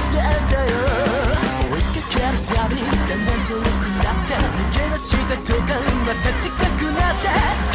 だよ。追いかけるたびだんだん遠くなって、逃げ出した途端また近くなって